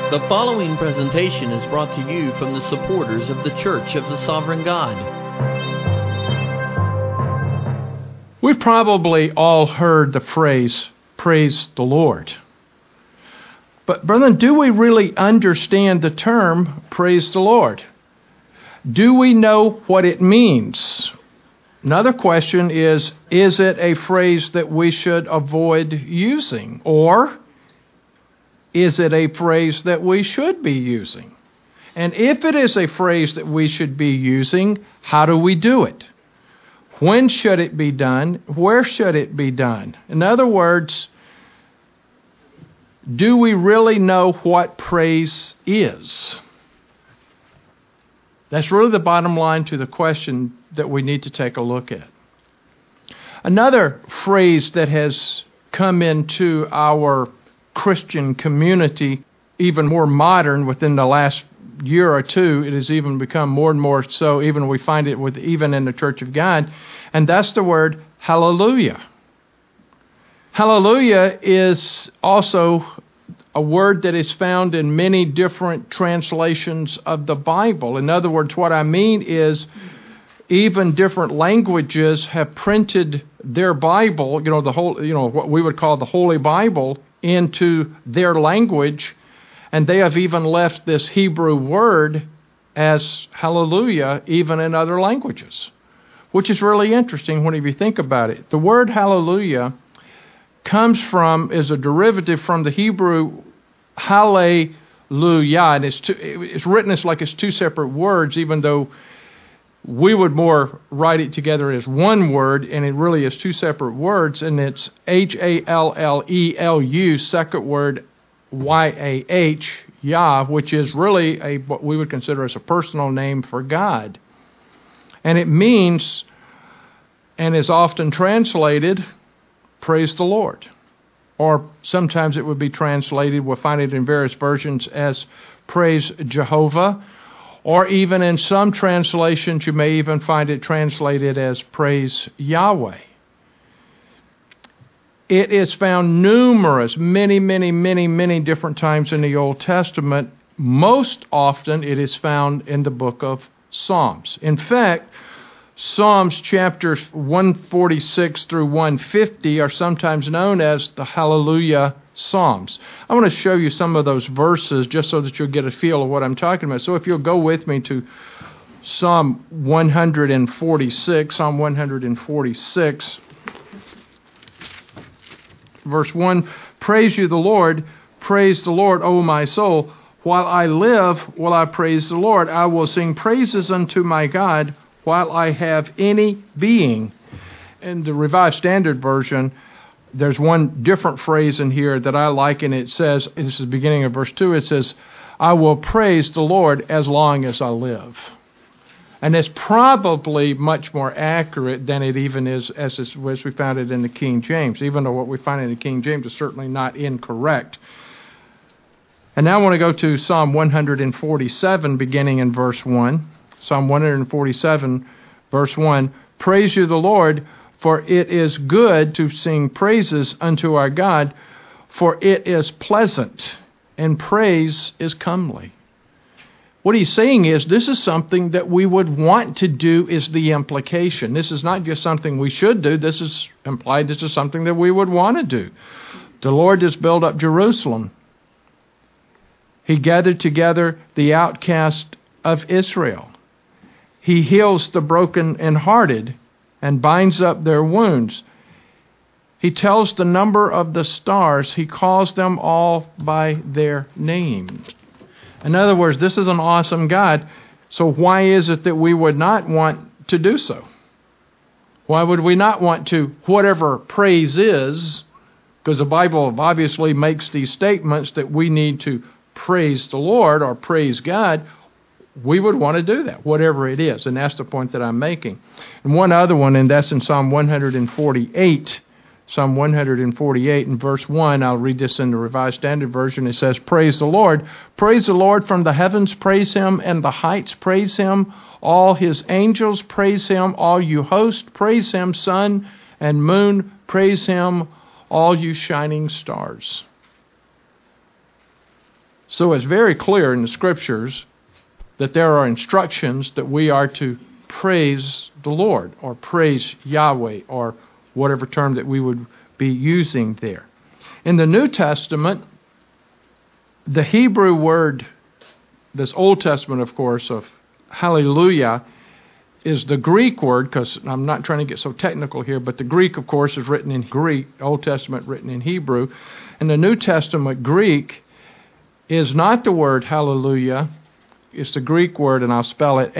The following presentation is brought to you from the supporters of the Church of the Sovereign God. We've probably all heard the phrase, praise the Lord. But brethren, do we really understand the term, praise the Lord? Do we know what it means? Another question is it a phrase that we should avoid using? Or is it a phrase that we should be using? And if it is a phrase that we should be using, how do we do it? When should it be done? Where should it be done? In other words, do we really know what praise is? That's really the bottom line to the question that we need to take a look at. Another phrase that has come into our Christian community, even more modern within the last year or two, it has even become more and more so, even we find it even in the Church of God, and that's the word hallelujah. Hallelujah is also a word that is found in many different translations of the Bible. In other words, what I mean is even different languages have printed their Bible, what we would call the Holy Bible, into their language, and they have even left this Hebrew word as hallelujah even in other languages, which is really interesting when you think about it. The word hallelujah is a derivative from the Hebrew hallelujah, and it's written as like it's two separate words, even though we would more write it together as one word, and it really is two separate words, and it's Hallelu, second word Yah, Yah, which is really what we would consider as a personal name for God. And it means, and is often translated, praise the Lord. Or sometimes it would be translated, we'll find it in various versions, as praise Jehovah. Or even in some translations, you may even find it translated as praise Yahweh. It is found many different times in the Old Testament. Most often it is found in the book of Psalms. In fact, Psalms chapters 146 through 150 are sometimes known as the Hallelujah Psalms. I want to show you some of those verses just so that you'll get a feel of what I'm talking about. So if you'll go with me to Psalm 146, verse 1, praise you the Lord, praise the Lord, O my soul. While I live, will I praise the Lord. I will sing praises unto my God while I have any being. In the Revised Standard Version, there's one different phrase in here that I like, and it says, this is the beginning of verse 2, it says, I will praise the Lord as long as I live. And it's probably much more accurate than it even is as we found it in the King James, even though what we find in the King James is certainly not incorrect. And now I want to go to Psalm 147, beginning in verse 1. Psalm 147, verse 1, praise you the Lord, for it is good to sing praises unto our God, for it is pleasant, and praise is comely. What he's saying is this is something that we would want to do, is the implication. This is not just something we should do. This is implied this is something that we would want to do. The Lord has built up Jerusalem. He gathered together the outcast of Israel. He heals the broken and hearted and binds up their wounds. He tells the number of the stars. He calls them all by their names. In other words, this is an awesome God. So why is it that we would not want to do so? Why would we not want to, whatever praise is, because the Bible obviously makes these statements that we need to praise the Lord or praise God, we would want to do that, whatever it is. And that's the point that I'm making. And one other one, and that's in Psalm 148. Psalm 148 in verse 1. I'll read this in the Revised Standard Version. It says, praise the Lord. Praise the Lord from the heavens. Praise Him and the heights. Praise Him. All His angels. Praise Him. All you hosts. Praise Him. Sun and moon. Praise Him. All you shining stars. So it's very clear in the Scriptures that there are instructions that we are to praise the Lord, or praise Yahweh, or whatever term that we would be using there. In the New Testament, the Hebrew word, this Old Testament, of course, of hallelujah, is the Greek word, because I'm not trying to get so technical here, but the Greek, of course, is written in Greek, Old Testament written in Hebrew. And the New Testament Greek is not the word hallelujah. It's the Greek word, and I'll spell it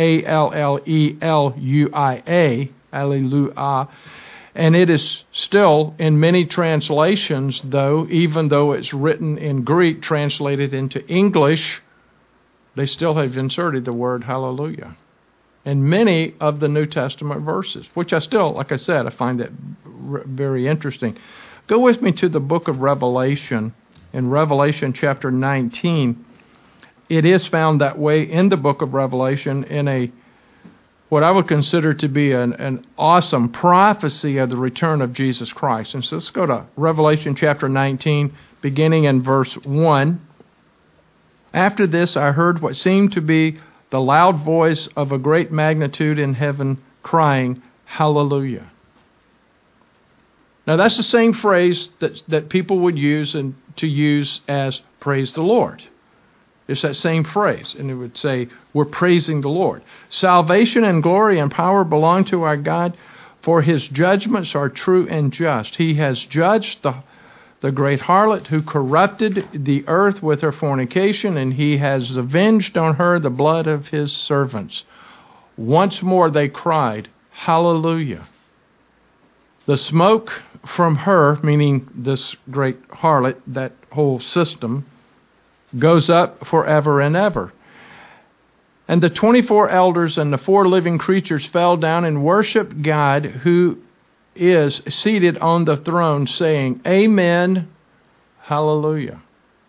Alleluia, Alleluia. And it is still, in many translations, though, even though it's written in Greek, translated into English, they still have inserted the word hallelujah in many of the New Testament verses, which I still, like I said, I find that very interesting. Go with me to the book of Revelation. In Revelation chapter 19, it is found that way in the book of Revelation in what I would consider to be an awesome prophecy of the return of Jesus Christ. And so let's go to Revelation chapter 19, beginning in verse 1. After this I heard what seemed to be the loud voice of a great magnitude in heaven crying, Hallelujah. Now that's the same phrase that people would use and to use as praise the Lord. It's that same phrase, and it would say, we're praising the Lord. Salvation and glory and power belong to our God, for His judgments are true and just. He has judged the great harlot who corrupted the earth with her fornication, and He has avenged on her the blood of His servants. Once more they cried, Hallelujah. The smoke from her, meaning this great harlot, that whole system, goes up forever and ever. And the 24 elders and the 4 living creatures fell down and worshiped God who is seated on the throne, saying, Amen, Hallelujah.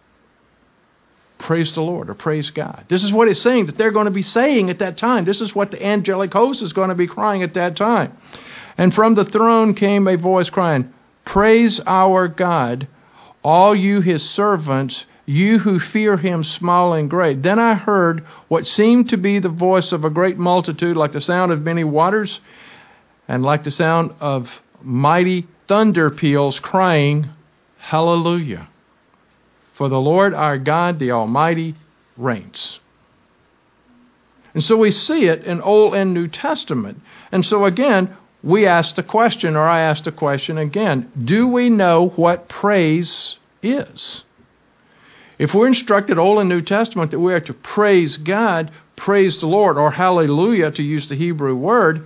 Praise the Lord, or praise God. This is what it's saying that they're going to be saying at that time. This is what the angelic host is going to be crying at that time. And from the throne came a voice crying, Praise our God, all you His servants, you who fear Him, small and great. Then I heard what seemed to be the voice of a great multitude, like the sound of many waters, and like the sound of mighty thunder peals, crying, Hallelujah. For the Lord our God, the Almighty, reigns. And so we see it in Old and New Testament. And so again, we ask the question, or I ask the question again, do we know what praise is? If we're instructed Old and New Testament that we are to praise God, praise the Lord, or hallelujah, to use the Hebrew word,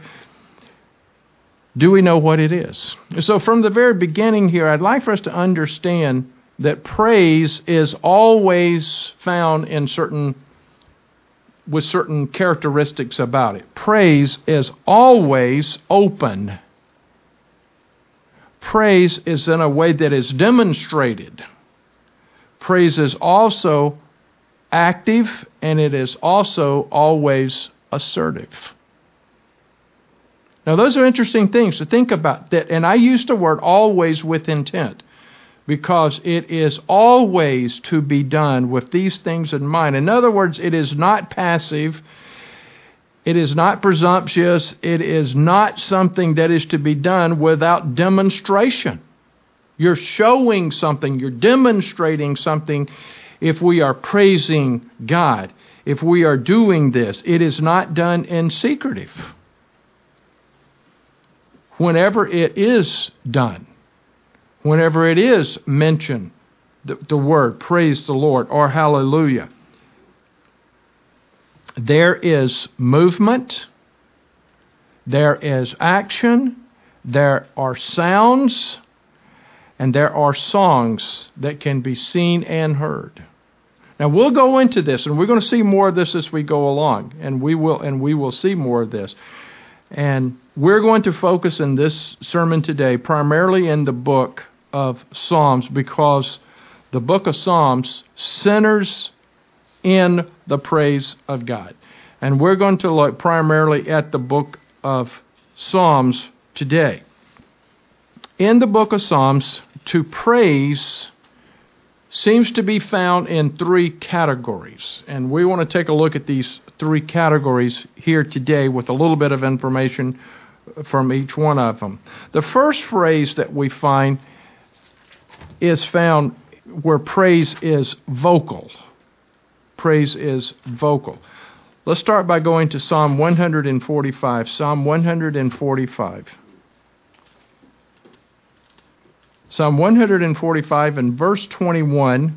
do we know what it is? So from the very beginning here, I'd like for us to understand that praise is always found with certain characteristics about it. Praise is always open. Praise is in a way that is demonstrated. Praise is also active, and it is also always assertive. Now, those are interesting things to think about. That, and I use the word always with intent, because it is always to be done with these things in mind. In other words, it is not passive. It is not presumptuous. It is not something that is to be done without demonstration. You're showing something. You're demonstrating something if we are praising God. If we are doing this, it is not done in secretive. Whenever it is done, whenever it is mentioned, the word praise the Lord or hallelujah, there is movement, there is action, there are sounds, and there are songs that can be seen and heard. Now we'll go into this, and we're going to see more of this as we go along, and we will see more of this. And we're going to focus in this sermon today primarily in the book of Psalms, because the book of Psalms centers in the praise of God. And we're going to look primarily at the book of Psalms today. In the book of Psalms, to praise seems to be found in three categories. And we want to take a look at these three categories here today with a little bit of information from each one of them. The first phrase that we find is found where praise is vocal. Praise is vocal. Let's start by going to Psalm 145. Psalm 145. Psalm 145 and verse 21.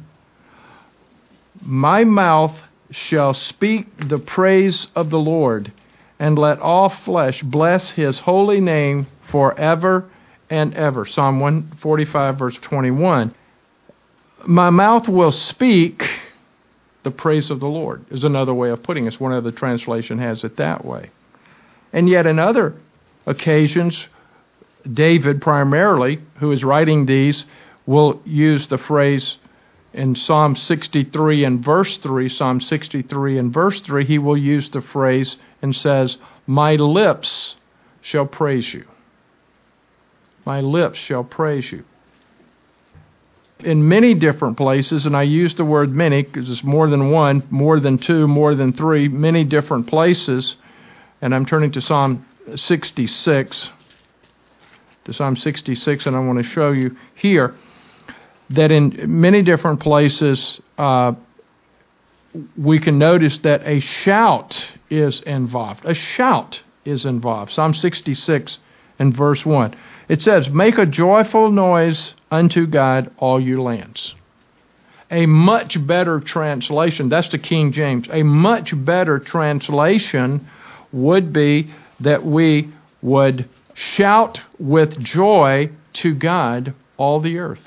My mouth shall speak the praise of the Lord, and let all flesh bless his holy name forever and ever. Psalm 145 verse 21. My mouth will speak the praise of the Lord is another way of putting it. One other translation has it that way. And yet in other occasions, David primarily, who is writing these, will use the phrase in Psalm 63 and verse 3, Psalm 63 and verse 3, he will use the phrase and says, my lips shall praise you. My lips shall praise you. In many different places, and I use the word many because it's more than one, more than two, more than three, many different places, and I'm turning to Psalm 66, and I want to show you here that in many different places we can notice that a shout is involved. A shout is involved. Psalm 66 and verse 1. It says, make a joyful noise unto God, all you lands. A much better translation, that's the King James, a much better translation would be that we would shout with joy to God, all the earth.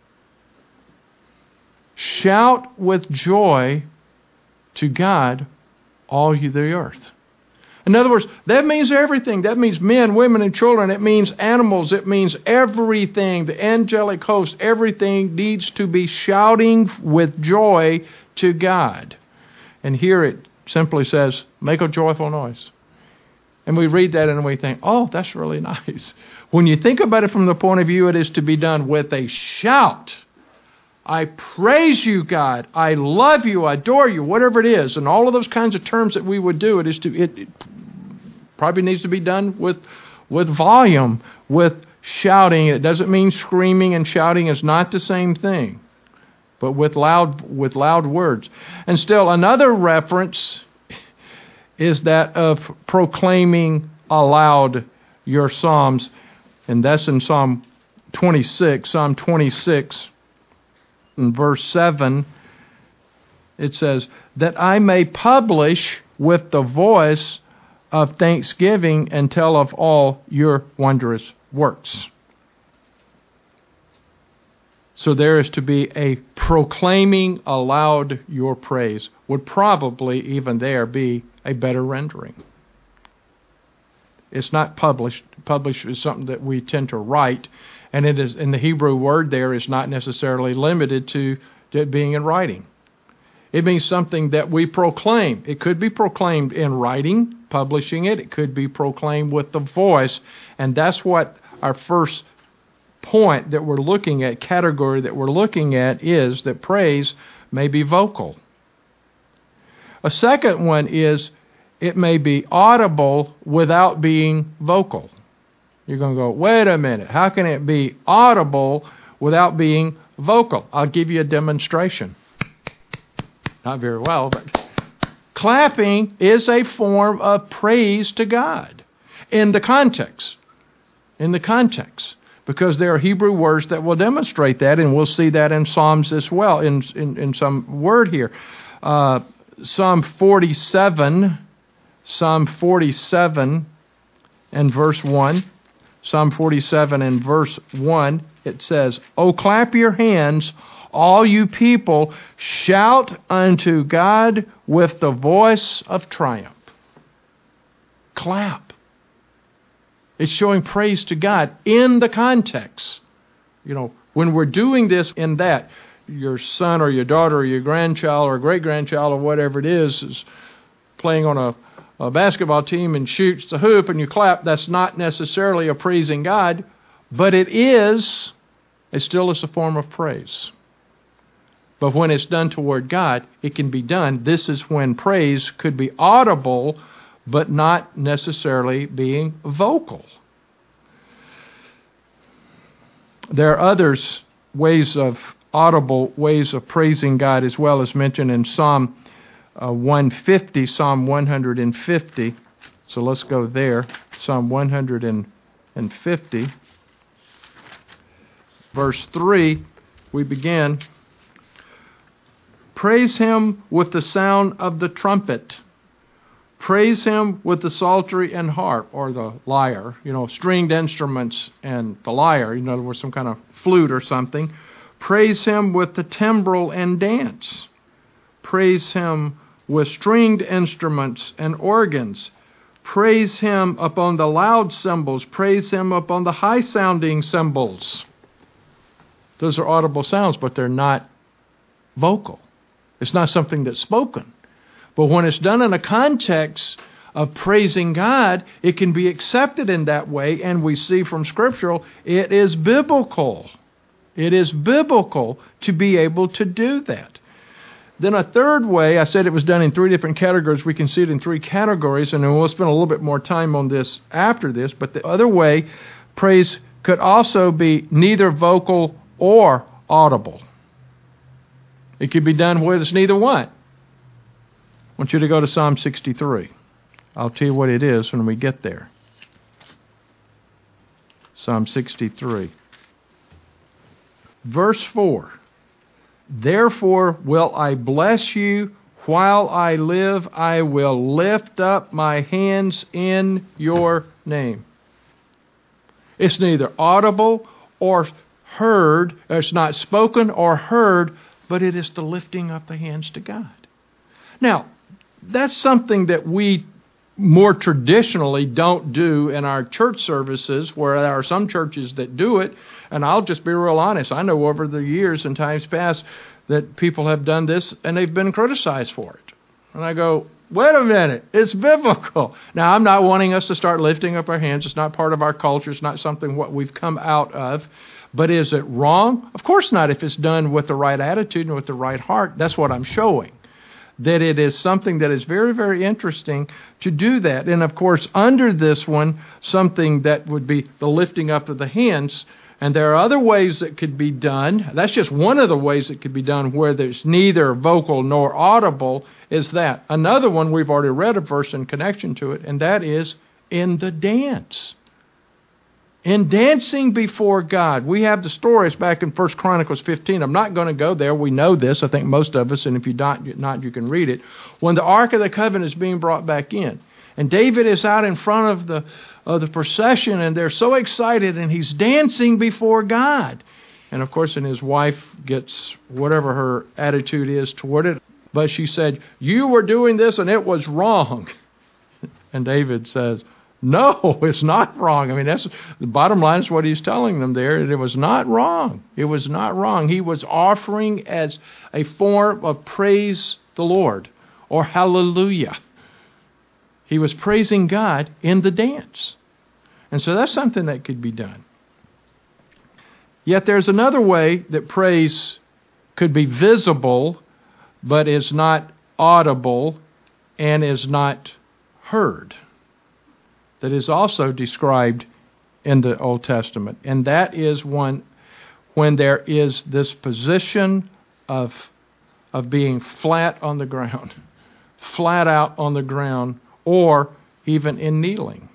Shout with joy to God, all you the earth. In other words, that means everything. That means men, women, and children. It means animals. It means everything. The angelic host, everything needs to be shouting with joy to God. And here it simply says, make a joyful noise. And we read that and we think, oh, that's really nice. When you think about it from the point of view, it is to be done with a shout. I praise you, God. I love you. I adore you. Whatever it is, and all of those kinds of terms that we would do, it probably needs to be done with volume, with shouting. It doesn't mean screaming and shouting is not the same thing, but with loud words. And still another reference is that of proclaiming aloud your psalms, and that's in Psalm 26. Psalm 26. In verse 7, it says, that I may publish with the voice of thanksgiving and tell of all your wondrous works. So there is to be a proclaiming aloud your praise. Would probably even there be a better rendering. It's not published. Published is something that we tend to write. And it is, in the Hebrew word there is not necessarily limited to it being in writing. It means something that we proclaim. It could be proclaimed in writing, publishing it. It could be proclaimed with the voice. And that's what our first point that we're looking at, category that we're looking at, is that praise may be vocal. A second one is it may be audible without being vocal. You're going to go, wait a minute, how can it be audible without being vocal? I'll give you a demonstration. Not very well, but clapping is a form of praise to God in the context. In the context. Because there are Hebrew words that will demonstrate that, and we'll see that in Psalms as well, in some word here. Psalm 47 and verse 1. Psalm 47 and verse 1, it says, O clap your hands, all you people, shout unto God with the voice of triumph. Clap. It's showing praise to God in the context. You know, when we're doing this in that, your son or your daughter or your grandchild or great-grandchild or whatever it is playing on a basketball team and shoots the hoop and you clap, that's not necessarily a praising God, but it still is a form of praise. But when it's done toward God, it can be done. This is when praise could be audible, but not necessarily being vocal. There are others, audible ways of praising God as well, as mentioned in Psalm 150, Psalm 150. So let's go there. Psalm 150. Verse 3, we begin. Praise him with the sound of the trumpet. Praise him with the psaltery and harp, or the lyre, stringed instruments and the lyre, in other words, some kind of flute or something. Praise him with the timbrel and dance. Praise him with stringed instruments and organs. Praise him upon the loud cymbals. Praise him upon the high-sounding cymbals. Those are audible sounds, but they're not vocal. It's not something that's spoken. But when it's done in a context of praising God, it can be accepted in that way, and we see from Scriptural, it is biblical. It is biblical to be able to do that. Then a third way, I said it was done in three different categories. We can see it in three categories, and then we'll spend a little bit more time on this after this. But the other way, praise could also be neither vocal or audible. It could be done where there's neither one. I want you to go to Psalm 63. I'll tell you what it is when we get there. Psalm 63. Verse 4. Therefore will I bless you while I live. I will lift up my hands in your name. It's neither audible or heard. It's not spoken or heard, but it is the lifting up the hands to God. Now, that's something that we more traditionally don't do in our church services, where there are some churches that do it. And I'll just be real honest. I know over the years and times past that people have done this and they've been criticized for it. And I go, wait a minute, it's biblical. Now, I'm not wanting us to start lifting up our hands. It's not part of our culture. It's not something what we've come out of. But is it wrong? Of course not, if it's done with the right attitude and with the right heart. That's what I'm showing. That it is something that is very, very interesting to do that. And of course, under this one, something that would be the lifting up of the hands. And there are other ways that could be done. That's just one of the ways it could be done where there's neither vocal nor audible, is that. Another one, we've already read a verse in connection to it, and that is in the dance. In dancing before God. We have the stories back in 1 Chronicles 15. I'm not going to go there. We know this. I think most of us, and if you not, you can read it. When the Ark of the Covenant is being brought back in. And David is out in front of the procession, and they're so excited, and he's dancing before God. And of course, and his wife gets whatever her attitude is toward it. But she said, you were doing this, and it was wrong. And David says, no, it's not wrong. I mean, that's the bottom line is what he's telling them there. And it was not wrong. It was not wrong. He was offering as a form of praise the Lord, or hallelujah. He was praising God in the dance. And so that's something that could be done. Yet there's another way that praise could be visible, but is not audible and is not heard. That is also described in the Old Testament. And that is one when there is this position of being flat on the ground, flat out on the ground, or even in kneeling.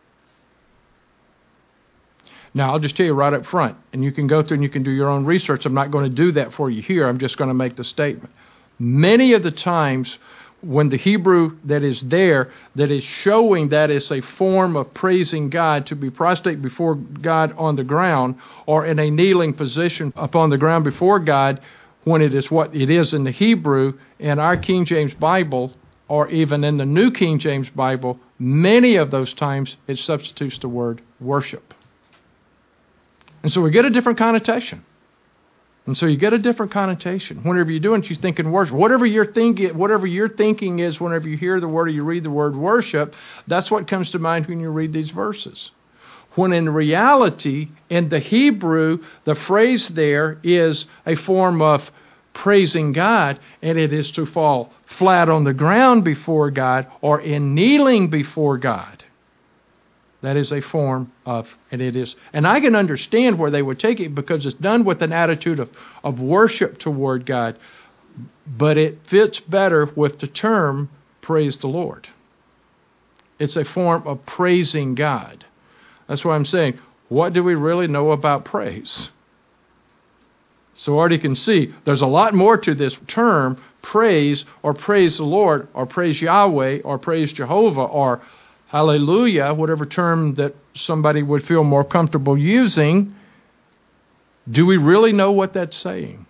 Now, I'll just tell you right up front, and you can go through and you can do your own research. I'm not going to do that for you here. I'm just going to make the statement. Many of the times when the Hebrew that is there, that is showing that it's a form of praising God, to be prostrate before God on the ground, or in a kneeling position upon the ground before God, when it is what it is in the Hebrew, in our King James Bible, or even in the New King James Bible, many of those times it substitutes the word worship. And so we get a different connotation. And so you get a different connotation. Whenever you're doing it, you're thinking worship. Whatever your thinking is whenever you hear the word or you read the word worship, that's what comes to mind when you read these verses. When in reality, in the Hebrew, the phrase there is a form of praising God, and it is to fall flat on the ground before God or in kneeling before God. That is a form of, and I can understand where they would take it because it's done with an attitude of worship toward God, but it fits better with the term praise the Lord. It's a form of praising God. That's why I'm saying, what do we really know about praise? So already you can see there's a lot more to this term, praise, or praise the Lord, or praise Yahweh, or praise Jehovah, or hallelujah, whatever term that somebody would feel more comfortable using. Do we really know what that's saying?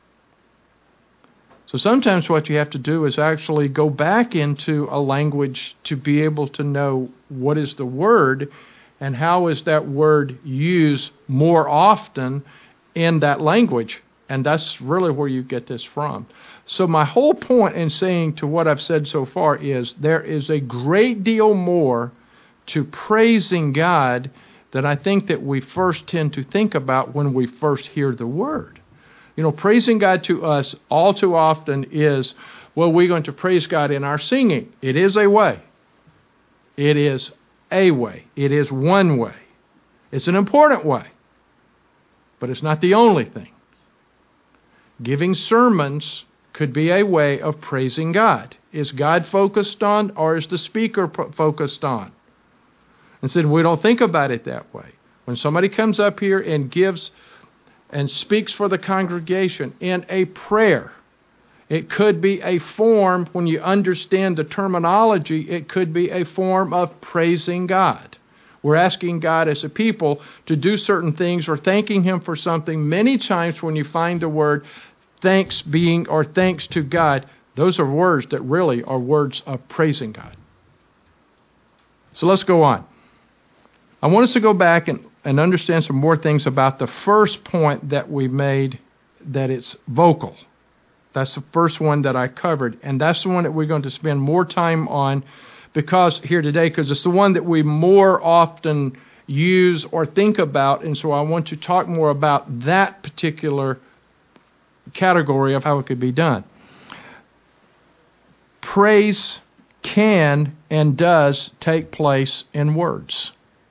So sometimes what you have to do is actually go back into a language to be able to know what is the word and how is that word used more often in that language. And that's really where you get this from. So my whole point in saying to what I've said so far is there is a great deal more to praising God than I think that we first tend to think about when we first hear the word. You know, praising God to us all too often is, well, we're going to praise God in our singing. It is a way. It is a way. It is one way. It's an important way. But it's not the only thing. Giving sermons could be a way of praising God. Is God focused on, or is the speaker focused on? And said, we don't think about it that way. When somebody comes up here and gives and speaks for the congregation in a prayer, it could be a form, when you understand the terminology, it could be a form of praising God. We're asking God as a people to do certain things or thanking Him for something. Many times when you find the word thanks being or thanks to God, those are words that really are words of praising God. So let's go on. I want us to go back and understand some more things about the first point that we made, that it's vocal. That's the first one that I covered, and that's the one that we're going to spend more time on because it's the one that we more often use or think about, and so I want to talk more about that particular category of how it could be done. Praise can and does take place in words.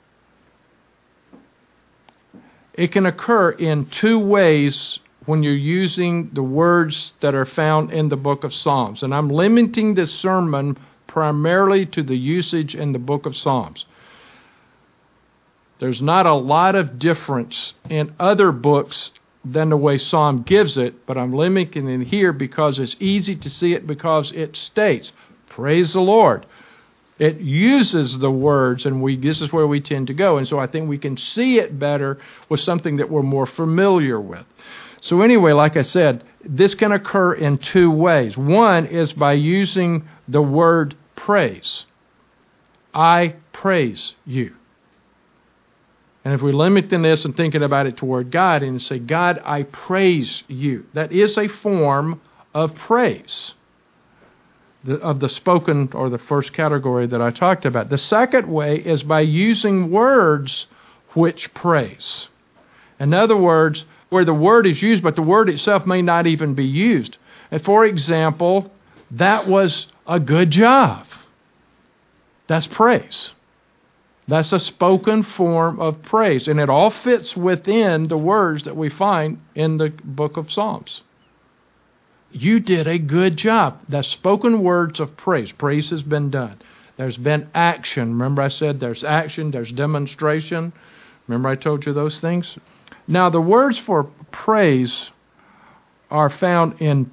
It can occur in two ways when you're using the words that are found in the book of Psalms. And I'm limiting this sermon primarily to the usage in the book of Psalms. There's not a lot of difference in other books than the way Psalm gives it, but I'm limiting it here because it's easy to see it because it states, praise the Lord. It uses the words, and this is where we tend to go. And so I think we can see it better with something that we're more familiar with. So anyway, like I said, this can occur in two ways. One is by using the word praise. I praise you. And if we limit this and thinking about it toward God and say, God, I praise you, that is a form of praise. Of the spoken, or the first category that I talked about. The second way is by using words which praise. In other words, where the word is used, but the word itself may not even be used. And for example, that was a good job. That's praise. That's a spoken form of praise. And it all fits within the words that we find in the book of Psalms. You did a good job. That's spoken words of praise. Praise has been done. There's been action. Remember I said there's action, there's demonstration. Remember I told you those things? Now the words for praise are found in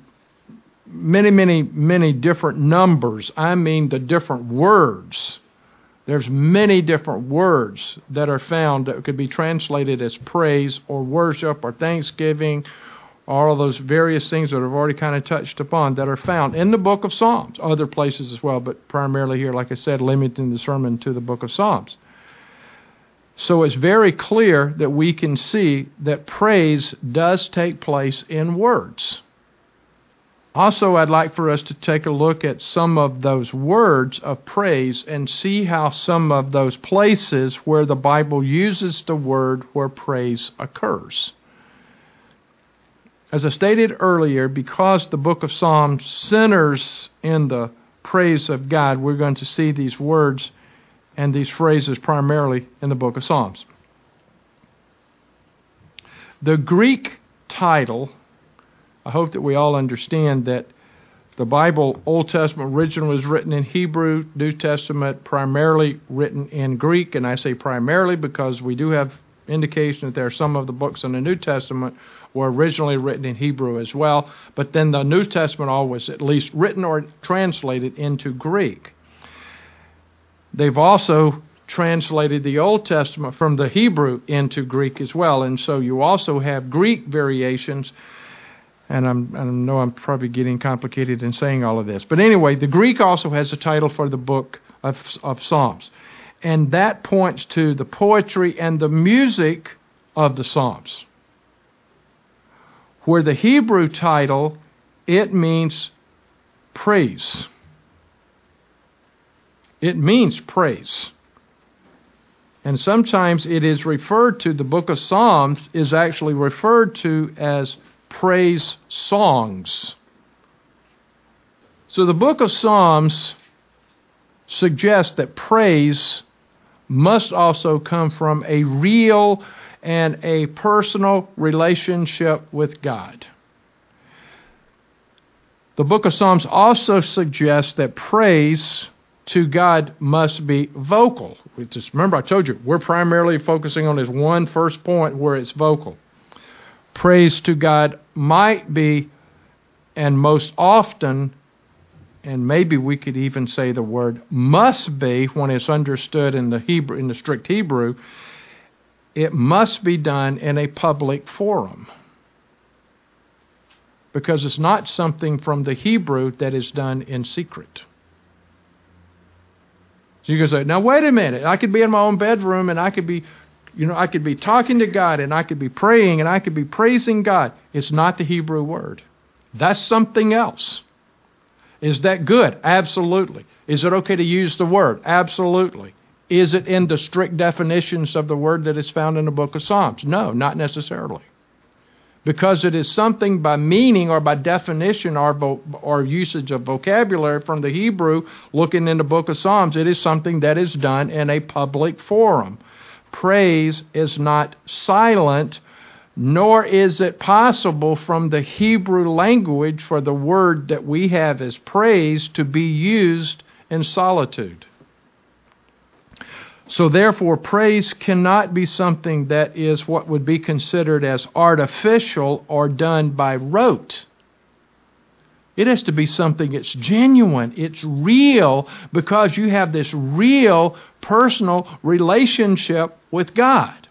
many different numbers. I mean the different words. There's many different words that are found that could be translated as praise or worship or thanksgiving, all of those various things that I've already kind of touched upon that are found in the book of Psalms, other places as well, but primarily here, like I said, limiting the sermon to the book of Psalms. So it's very clear that we can see that praise does take place in words. Also, I'd like for us to take a look at some of those words of praise and see how some of those places where the Bible uses the word where praise occurs. As I stated earlier, because the book of Psalms centers in the praise of God, we're going to see these words and these phrases primarily in the book of Psalms. The Greek title, I hope that we all understand that the Bible, Old Testament originally was written in Hebrew, New Testament primarily written in Greek, and I say primarily because we do have indication that there are some of the books in the New Testament were originally written in Hebrew as well, but then the New Testament always at least written or translated into Greek. They've also translated the Old Testament from the Hebrew into Greek as well, and so you also have Greek variations, and I know I'm probably getting complicated in saying all of this, but anyway, the Greek also has a title for the book of Psalms, and that points to the poetry and the music of the Psalms. Where the Hebrew title, it means praise. It means praise. And sometimes it is referred to, the book of Psalms is actually referred to as praise songs. So the book of Psalms suggests that praise must also come from a real and a personal relationship with God. The book of Psalms also suggests that praise to God must be vocal. Just remember, I told you, we're primarily focusing on this one first point where it's vocal. Praise to God might be, and most often, and maybe we could even say the word must be when it's understood in the Hebrew, in the strict Hebrew, it must be done in a public forum. Because it's not something from the Hebrew that is done in secret. So you can say, now wait a minute, I could be in my own bedroom and I could be talking to God and I could be praying and I could be praising God. It's not the Hebrew word. That's something else. Is that good? Absolutely. Is it okay to use the word? Absolutely. Is it in the strict definitions of the word that is found in the book of Psalms? No, not necessarily. Because it is something by meaning or by definition or usage of vocabulary from the Hebrew, looking in the book of Psalms, it is something that is done in a public forum. Praise is not silent, nor is it possible from the Hebrew language for the word that we have as praise to be used in solitude. So therefore, praise cannot be something that is what would be considered as artificial or done by rote. It has to be something that's genuine, it's real, because you have this real personal relationship with God.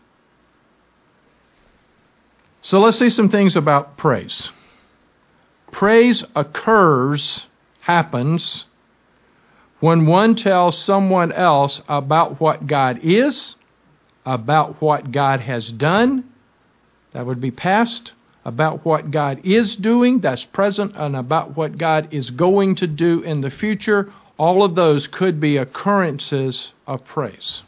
So let's see some things about praise. Praise happens, when one tells someone else about what God is, about what God has done, that would be past, about what God is doing, that's present, and about what God is going to do in the future, all of those could be occurrences of praise.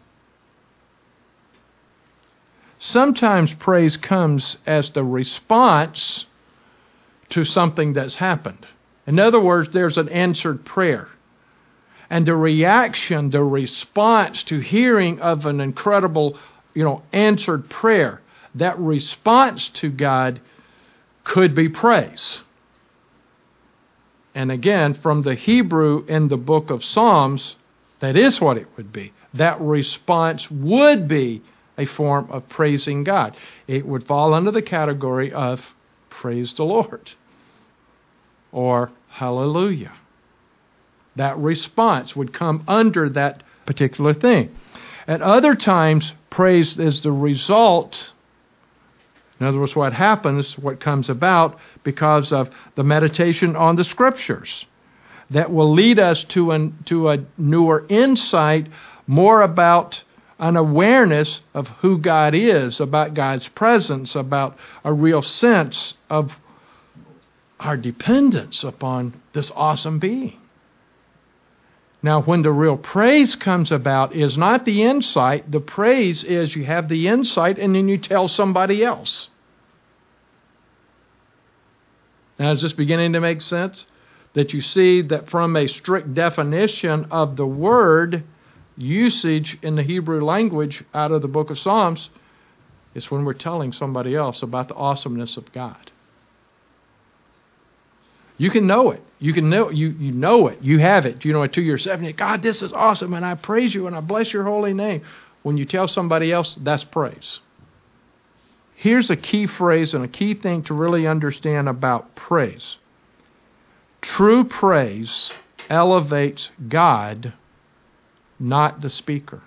Sometimes praise comes as the response to something that's happened. In other words, there's an answered prayer. And the reaction, the response to hearing of an incredible, answered prayer, that response to God could be praise. And again, from the Hebrew in the book of Psalms, that is what it would be. That response would be a form of praising God. It would fall under the category of praise the Lord or hallelujah. That response would come under that particular thing. At other times, praise is the result. In other words, what happens, what comes about because of the meditation on the Scriptures that will lead us to a newer insight, more about an awareness of who God is, about God's presence, about a real sense of our dependence upon this awesome being. Now, when the real praise comes about is not the insight. The praise is you have the insight and then you tell somebody else. Now, is this beginning to make sense? That you see that from a strict definition of the word usage in the Hebrew language out of the book of Psalms, it's when we're telling somebody else about the awesomeness of God. You can know it. You know it. You have it. You know it to yourself. God, this is awesome, and I praise you, and I bless your holy name. When you tell somebody else, that's praise. Here's a key phrase and a key thing to really understand about praise. True praise elevates God, not the speaker.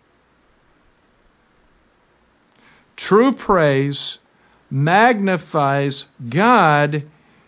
True praise magnifies God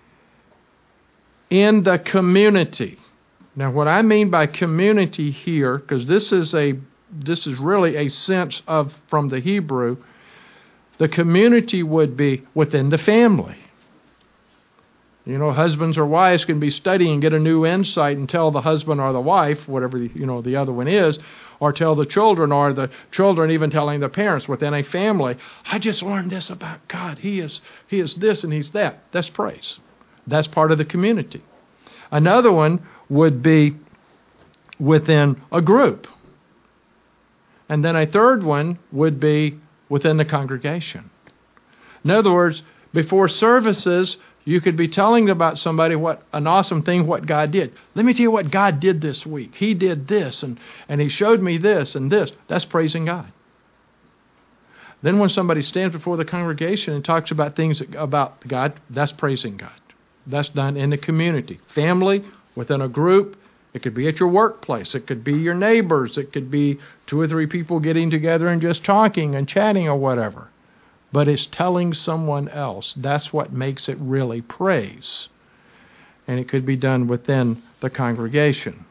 in the community. Now, what I mean by community here, because this is really a sense of from the Hebrew, the community would be within the family. Husbands or wives can be studying, get a new insight, and tell the husband or the wife, whatever the other one is, or tell the children, or the children even telling the parents within a family, I just learned this about God. He is this and He's that. That's praise. That's part of the community. Another one would be within a group. And then a third one would be within the congregation. In other words, before services, you could be telling about somebody what an awesome thing what God did. Let me tell you what God did this week. He did this, and He showed me this and this. That's praising God. Then when somebody stands before the congregation and talks about things about God, that's praising God. That's done in the community. Family, within a group. It could be at your workplace. It could be your neighbors. It could be 2 or 3 people getting together and just talking and chatting or whatever. But it's telling someone else. That's what makes it really praise. And it could be done within the congregation.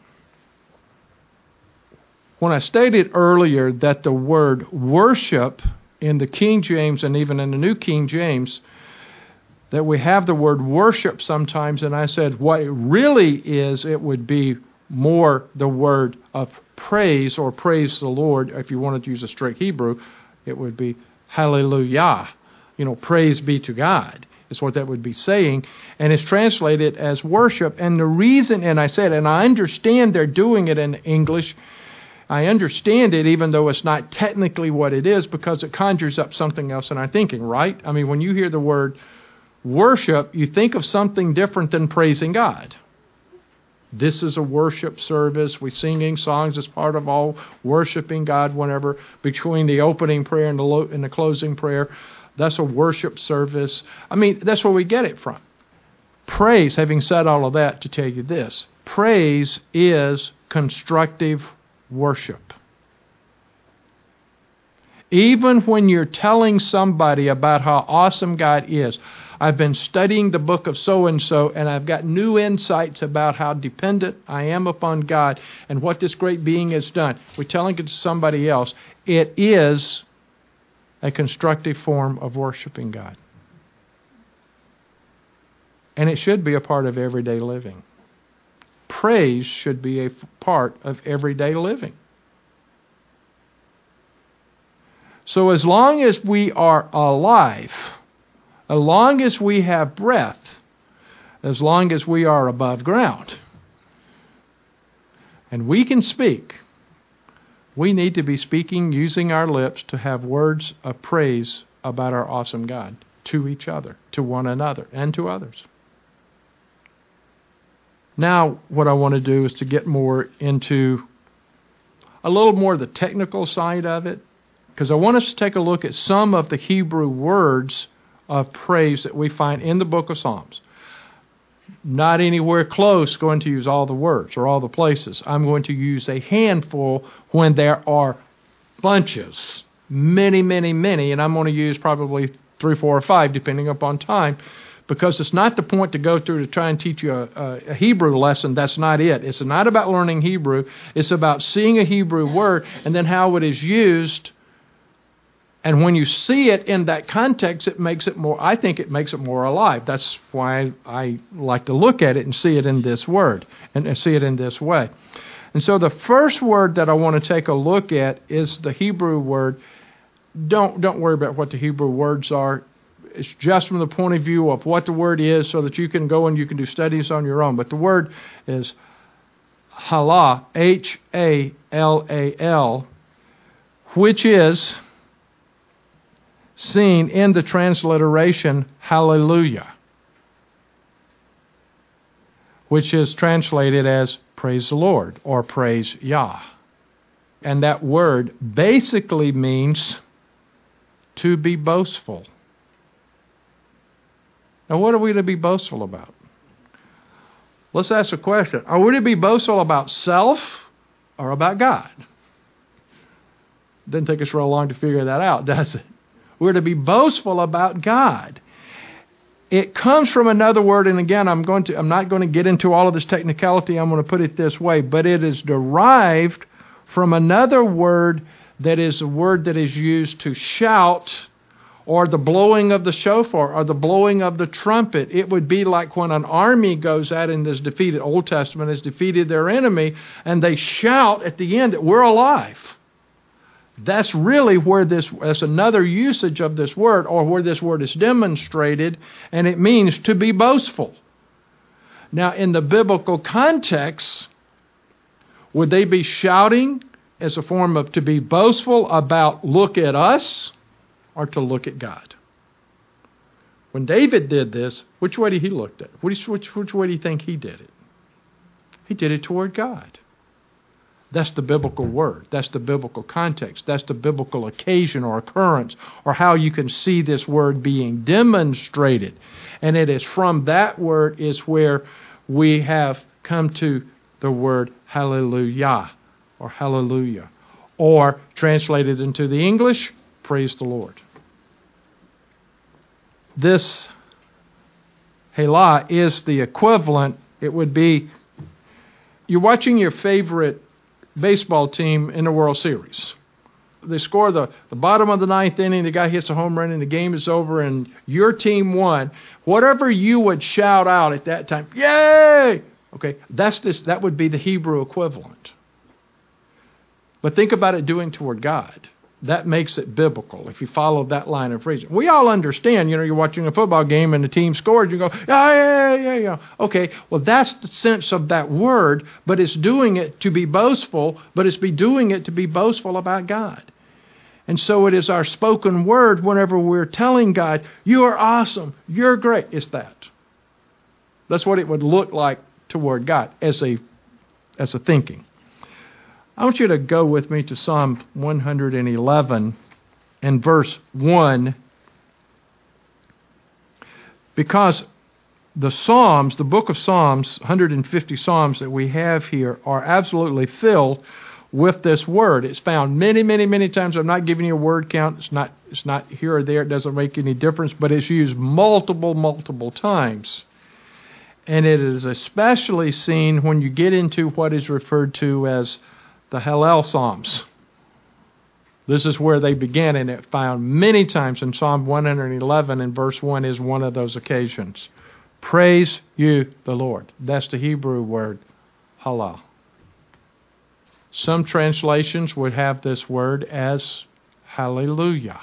When I stated earlier that the word worship in the King James and even in the New King James, that we have the word worship sometimes, and I said what it really is, it would be more the word of praise or praise the Lord. If you wanted to use a strict Hebrew, it would be hallelujah. Praise be to God is what that would be saying. And it's translated as worship. And the reason, and I understand they're doing it in English. I understand it even though it's not technically what it is, because it conjures up something else in our thinking, right? I mean, when you hear the word worship, you think of something different than praising God. This is a worship service. We're singing songs as part of all worshiping God whenever between the opening prayer and the closing prayer. That's a worship service. I mean, that's where we get it from. Praise, having said all of that, to tell you this, praise is constructive worship. Even when you're telling somebody about how awesome God is, I've been studying the book of so-and-so, and I've got new insights about how dependent I am upon God and what this great being has done. We're telling it to somebody else. It is a constructive form of worshiping God. And it should be a part of everyday living. Praise should be a part of everyday living. So as long as we are alive, as long as we have breath, as long as we are above ground, and we can speak, we need to be speaking, using our lips to have words of praise about our awesome God to each other, to one another, and to others. Now, what I want to do is to get more into a little more of the technical side of it, because I want us to take a look at some of the Hebrew words of praise that we find in the book of Psalms. Not anywhere close going to use all the words or all the places. I'm going to use a handful when there are bunches, many, many, many, and I'm going to use probably 3, 4, or 5 depending upon time, because it's not the point to go through to try and teach you a Hebrew lesson. That's not it. It's not about learning Hebrew. It's about seeing a Hebrew word and then how it is used. And when you see it in that context, I think it makes it more alive. That's why I like to look at it and see it in this word and see it in this way. And so the first word that I want to take a look at is the Hebrew word. Don't worry about what the Hebrew words are. It's just from the point of view of what the word is so that you can go and you can do studies on your own. But the word is halal, H-A-L-A-L, which is seen in the transliteration hallelujah, which is translated as praise the Lord or praise Yah. And that word basically means to be boastful. Now, what are we to be boastful about? Let's ask a question. Are we to be boastful about self or about God? Didn't take us real long to figure that out, does it? We're to be boastful about God. It comes from another word, and again, I'm not going to get into all of this technicality. I'm going to put it this way, but it is derived from another word that is a word that is used to shout, or the blowing of the shofar, or the blowing of the trumpet. It would be like when an army goes out and is defeated, Old Testament has defeated their enemy, and they shout at the end that we're alive. That's really where that's another usage of this word, or where this word is demonstrated, and it means to be boastful. Now, in the biblical context, would they be shouting as a form of to be boastful about look at us, or to look at God? When David did this, which way did he look at it? Which way do you think he did it? He did it toward God. That's the biblical word. That's the biblical context. That's the biblical occasion or occurrence, or how you can see this word being demonstrated. And it is from that word is where we have come to the word hallelujah, or hallelujah, or translated into the English, praise the Lord. This Halah is the equivalent. It would be, you're watching your favorite baseball team in the World Series. They score the bottom of the ninth inning, the guy hits a home run and the game is over and your team won. Whatever you would shout out at that time, yay! Okay, that would be the Hebrew equivalent. But think about it doing toward God. That makes it biblical if you follow that line of reasoning. We all understand, you're watching a football game and the team scores, you go, yeah. Okay, well, that's the sense of that word, but it's doing it to be boastful, but it's doing it to be boastful about God. And so it is our spoken word whenever we're telling God, you are awesome, you're great. It's that. That's what it would look like toward God as a thinking. I want you to go with me to Psalm 111 and verse 1, because the Psalms, the book of Psalms, 150 Psalms that we have here, are absolutely filled with this word. It's found many, many, many times. I'm not giving you a word count. It's not here or there. It doesn't make any difference, but it's used multiple times. And it is especially seen when you get into what is referred to as the Hallel Psalms. This is where they began, and it found many times in Psalm 111 and verse 1 is one of those occasions. Praise you, the Lord. That's the Hebrew word, halal. Some translations would have this word as hallelujah,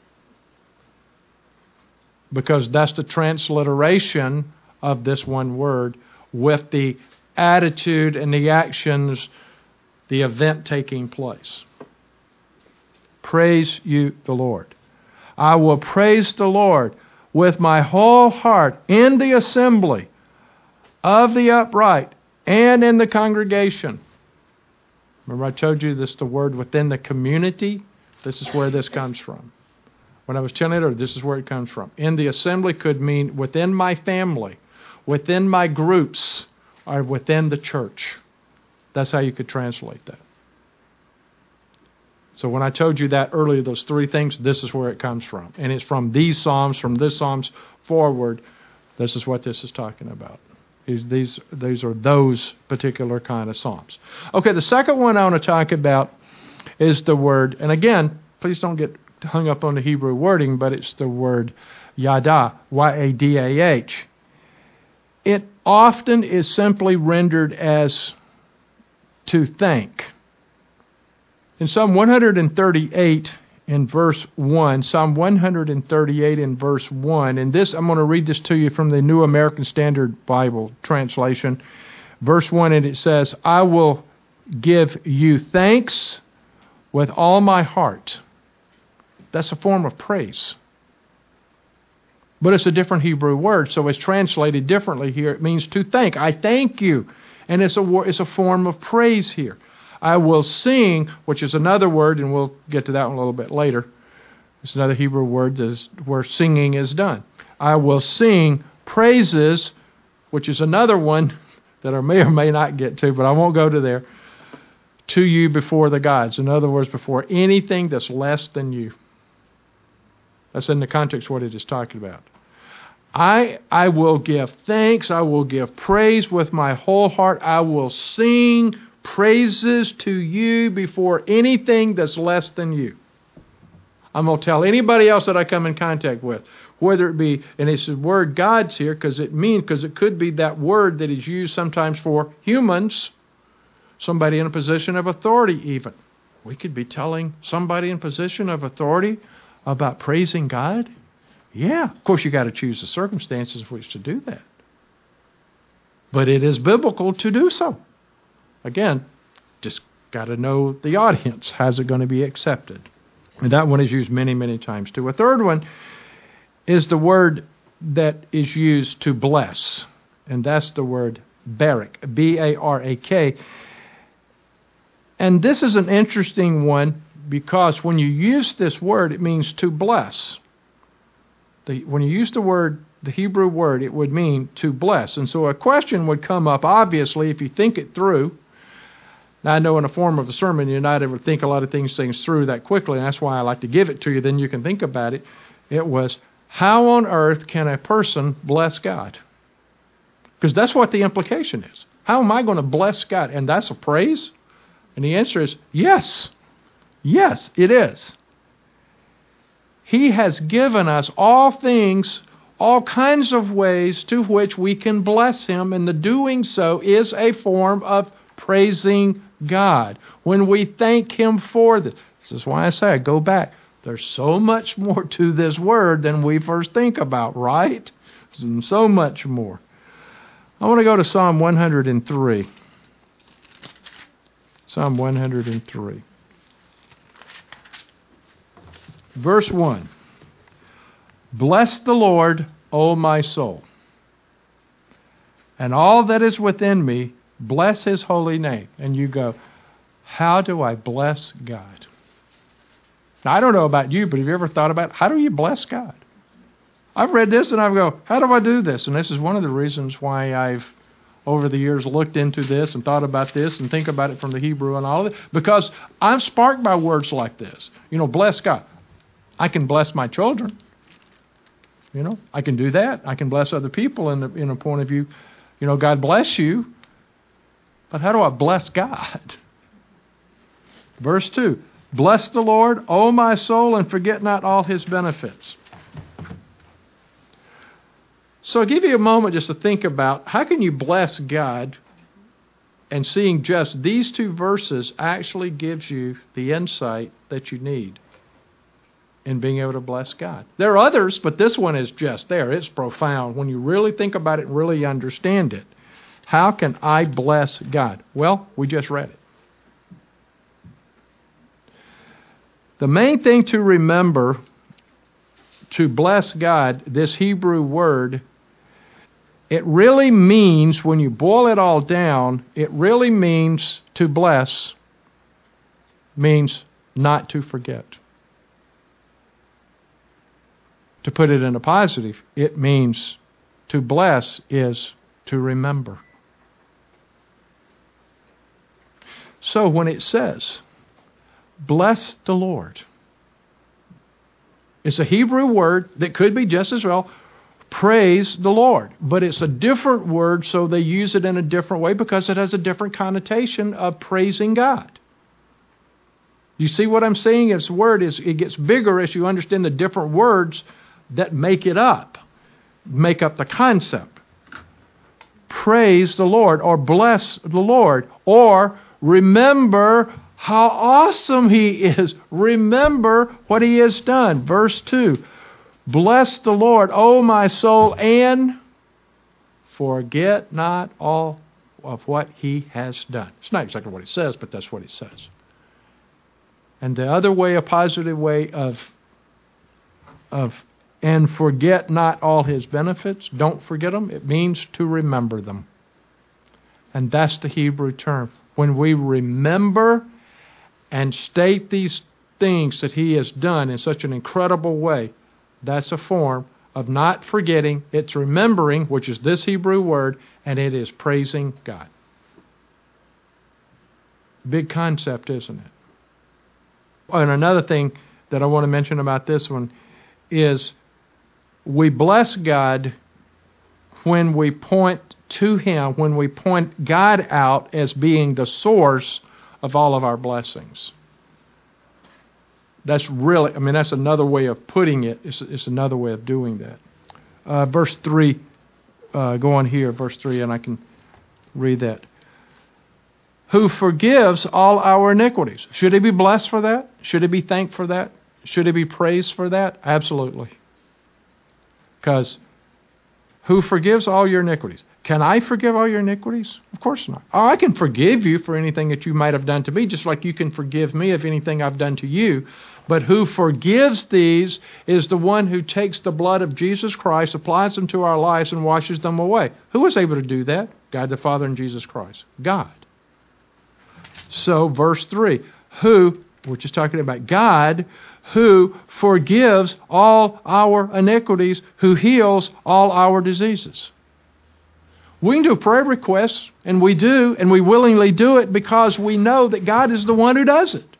because that's the transliteration of this one word with the attitude and the actions, the event taking place. Praise you, the Lord. I will praise the Lord with my whole heart in the assembly of the upright and in the congregation. Remember I told you this is the word within the community? This is where this comes from. When I was telling it, this is where it comes from. In the assembly could mean within my family, within my groups, or within the church. That's how you could translate that. So when I told you that earlier, those three things, this is where it comes from. And it's from these Psalms, from this Psalms forward, this is what this is talking about. These are those particular kind of Psalms. Okay, the second one I want to talk about is the word, and again, please don't get hung up on the Hebrew wording, but it's the word Yadah, Y-A-D-A-H. It often is simply rendered as to thank. In Psalm 138 in verse 1, Psalm 138 in verse 1. And this, I'm going to read this to you from the New American Standard Bible translation. Verse 1, and it says, I will give you thanks with all my heart. That's a form of praise. But it's a different Hebrew word, so it's translated differently here. It means to thank. I thank you. And it's a form of praise here. I will sing, which is another word, and we'll get to that one a little bit later. It's another Hebrew word where singing is done. I will sing praises, which is another one that I may or may not get to, but I won't go to there, to you before the gods. In other words, before anything that's less than you. That's in the context of what it is talking about. I will give thanks. I will give praise with my whole heart. I will sing praises to you before anything that's less than you. I'm going to tell anybody else that I come in contact with, whether it be, and it's the word God's here because it could be that word that is used sometimes for humans, somebody in a position of authority even. We could be telling somebody in a position of authority about praising God. Yeah, of course you got to choose the circumstances in which to do that. But it is biblical to do so. Again, just got to know the audience. How's it going to be accepted? And that one is used many, many times too. A third one is the word that is used to bless. And that's the word barak, B-A-R-A-K. And this is an interesting one because when you use this word, it means to bless. When you use the Hebrew word, it would mean to bless. And so a question would come up, obviously, if you think it through. Now, I know in a form of a sermon, you're not able to think a lot of things through that quickly, and that's why I like to give it to you. Then you can think about it. It was, how on earth can a person bless God? Because that's what the implication is. How am I going to bless God? And that's a praise? And the answer is yes. Yes, it is. He has given us all things, all kinds of ways to which we can bless Him, and the doing so is a form of praising God. When we thank Him for this. This is why I say, I go back. There's so much more to this word than we first think about, right? So much more. I want to go to Psalm 103. Psalm 103. Verse 1. Bless the Lord, O my soul, and all that is within me, bless His holy name. And you go, how do I bless God? Now, I don't know about you, but have you ever thought about how do you bless God? I've read this and I go, how do I do this? And this is one of the reasons why I've, over the years, looked into this and thought about this and think about it from the Hebrew and all of it. Because I'm sparked by words like this. Bless God. I can bless my children. I can do that. I can bless other people in a point of view. God bless you. But how do I bless God? Verse 2. Bless the Lord, O my soul, and forget not all His benefits. So I'll give you a moment just to think about how can you bless God, and seeing just these two verses actually gives you the insight that you need in being able to bless God. There are others, but this one is just there. It's profound when you really think about it and really understand it. How can I bless God? Well, we just read it. The main thing to remember to bless God, this Hebrew word, it really means, when you boil it all down, it really means to bless, means not to forget. To put it in a positive, it means to bless is to remember. So when it says, bless the Lord, it's a Hebrew word that could be just as well, praise the Lord. But it's a different word, so they use it in a different way because it has a different connotation of praising God. You see what I'm saying? Its word it gets bigger as you understand the different words that make it up, make up the concept. Praise the Lord, or bless the Lord, or remember how awesome He is. Remember what He has done. Verse 2, bless the Lord, O my soul, and forget not all of what He has done. It's not exactly what He says, but that's what He says. And the other way, a positive way of and forget not all His benefits, don't forget them, it means to remember them. And that's the Hebrew term. When we remember and state these things that He has done in such an incredible way, that's a form of not forgetting. It's remembering, which is this Hebrew word, and it is praising God. Big concept, isn't it? And another thing that I want to mention about this one is we bless God when we point to Him, when we point God out as being the source of all of our blessings. That's really, that's another way of putting it. It's another way of doing that. Verse 3, go on here, verse 3, and I can read that. Who forgives all our iniquities. Should He be blessed for that? Should He be thanked for that? Should He be praised for that? Absolutely. Because who forgives all your iniquities? Can I forgive all your iniquities? Of course not. Oh, I can forgive you for anything that you might have done to me, just like you can forgive me of anything I've done to you. But who forgives these is the one who takes the blood of Jesus Christ, applies them to our lives, and washes them away. Who was able to do that? God the Father and Jesus Christ. God. So, verse 3, who, which is talking about God, who forgives all our iniquities, who heals all our diseases. We can do prayer requests, and we do, and we willingly do it because we know that God is the one who does it.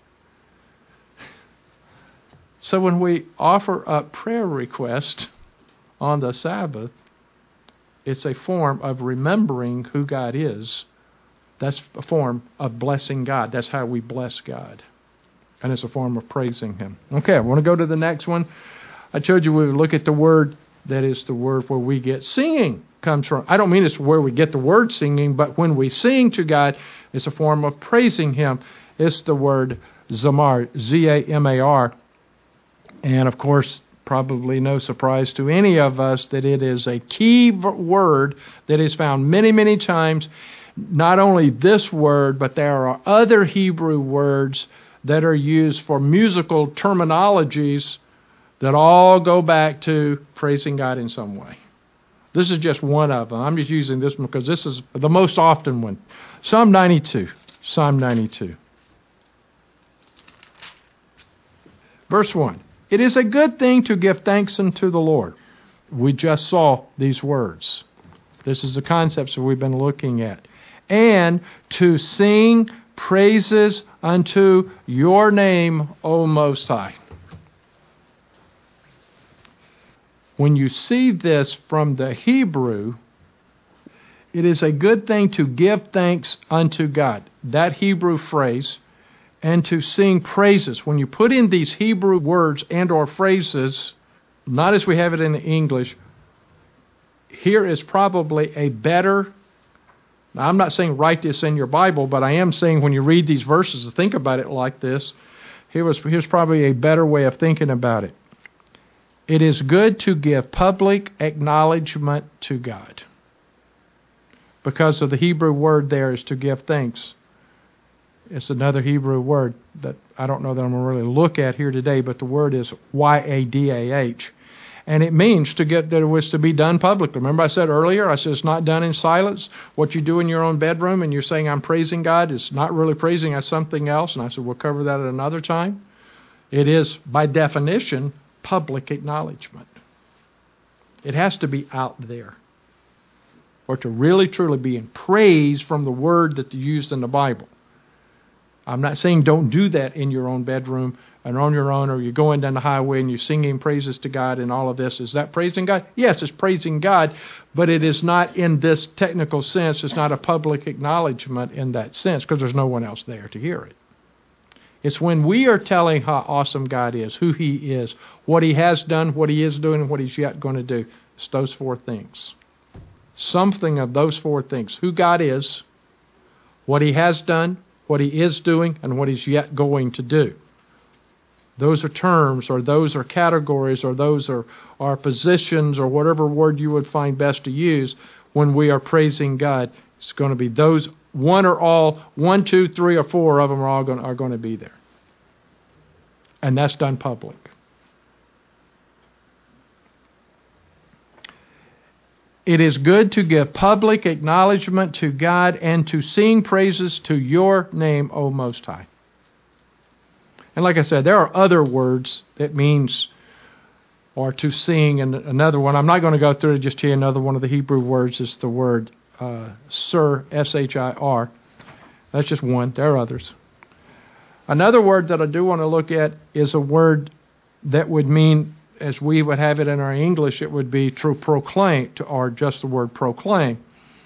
So when we offer up prayer requests on the Sabbath, it's a form of remembering who God is. That's a form of blessing God. That's how we bless God. And it's a form of praising Him. Okay, I want to go to the next one. I told you we would look at the word that is the word where we get singing comes from. I don't mean it's where we get the word singing, but when we sing to God, it's a form of praising Him. It's the word zamar, Z-A-M-A-R. And of course, probably no surprise to any of us that it is a key word that is found many, many times. Not only this word, but there are other Hebrew words that are used for musical terminologies that all go back to praising God in some way. This is just one of them. I'm just using this one because this is the most often one. Psalm 92. Psalm 92. Verse 1. It is a good thing to give thanks unto the Lord. We just saw these words. This is the concepts that we've been looking at. And to sing praises unto your name, O Most High. When you see this from the Hebrew, it is a good thing to give thanks unto God. That Hebrew phrase, and to sing praises. When you put in these Hebrew words and or phrases, not as we have it in English, here is probably a better. Now, I'm not saying write this in your Bible, but I am saying when you read these verses, think about it like this. Here's probably a better way of thinking about it. It is good to give public acknowledgement to God. Because of the Hebrew word there is to give thanks. It's another Hebrew word that I don't know that I'm going to really look at here today, but the word is Y-A-D-A-H. And it means to get that it was to be done publicly. Remember I said earlier, I said it's not done in silence. What you do in your own bedroom and you're saying I'm praising God is not really praising as something else. And I said we'll cover that at another time. It is, by definition, public acknowledgement. It has to be out there. Or to really truly be in praise from the word that you used in the Bible. I'm not saying don't do that in your own bedroom and on your own, or you're going down the highway and you're singing praises to God and all of this. Is that praising God? Yes, it's praising God, but it is not in this technical sense. It's not a public acknowledgement in that sense because there's no one else there to hear it. It's when we are telling how awesome God is, who He is, what He has done, what He is doing, and what He's yet going to do. It's those four things. Something of those four things. Who God is, what He has done, what He is doing, and what He's yet going to do. Those are terms, or those are categories, or those are positions, or whatever word you would find best to use when we are praising God. It's going to be those one, two, three, or four of them are going to be there. And that's done public. It is good to give public acknowledgement to God and to sing praises to your name, O Most High. And like I said, there are other words that means, or to sing, and another one. I'm not going to go through it just here. Another one of the Hebrew words is the word sir, S-H-I-R. That's just one. There are others. Another word that I do want to look at is a word that would mean, as we would have it in our English, it would be to proclaim, or just the word proclaim.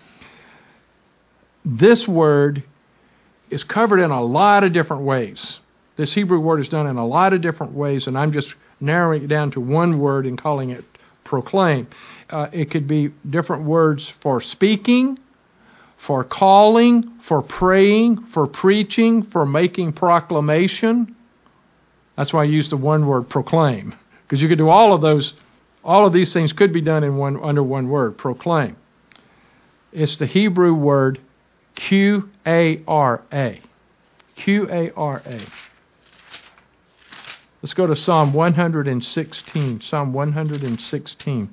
This word is covered in a lot of different ways. This Hebrew word is done in a lot of different ways, and I'm just narrowing it down to one word and calling it proclaim. It could be different words for speaking, for calling, for praying, for preaching, for making proclamation. That's why I use the one word proclaim, because you could do all of those. All of these things could be done in under one word, proclaim. It's the Hebrew word Q-A-R-A. Q-A-R-A. Let's go to Psalm 116. Psalm 116.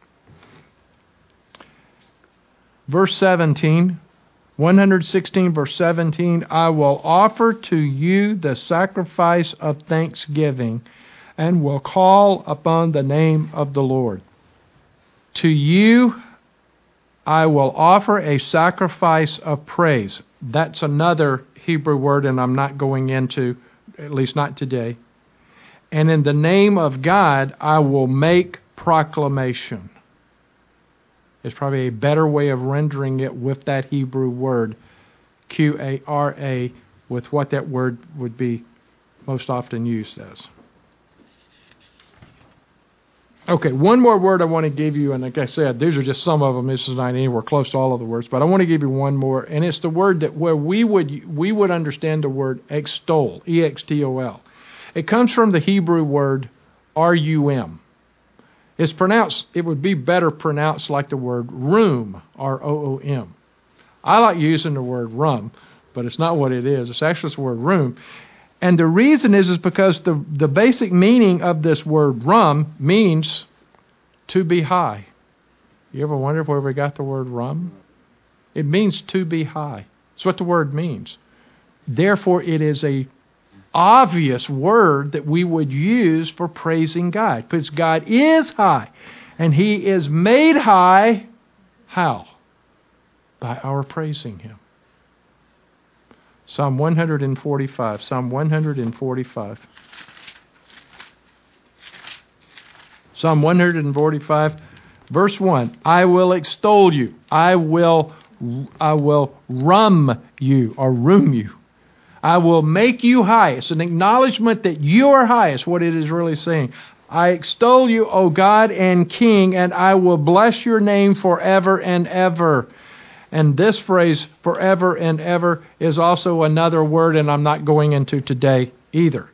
Verse 17. 116 verse 17. I will offer to you the sacrifice of thanksgiving and will call upon the name of the Lord. To you I will offer a sacrifice of praise. That's another Hebrew word, and I'm not going into, at least not today. And in the name of God, I will make proclamation. It's probably a better way of rendering it with that Hebrew word, Q-A-R-A, with what that word would be most often used as. Okay, one more word I want to give you, and like I said, these are just some of them. This is not anywhere close to all of the words, but I want to give you one more, and it's the word that where we would understand the word extol, E-X-T-O-L. It comes from the Hebrew word R-U-M. It's pronounced, it would be better pronounced like the word room, R-O-O-M. I like using the word rum, but it's not what it is. It's actually the word room. And the reason is because the basic meaning of this word rum means to be high. You ever wonder where we got the word rum? It means to be high. That's what the word means. Therefore, it is a obvious word that we would use for praising God, because God is high, and He is made high. How? By our praising Him. Psalm 145. Psalm 145. Psalm 145, verse 1. I will extol you. I will rum you, or room you. I will make you high. It's an acknowledgement that you are high, is what it is really saying. I extol you, O God and King, and I will bless your name forever and ever. And this phrase, forever and ever, is also another word, and I'm not going into today either.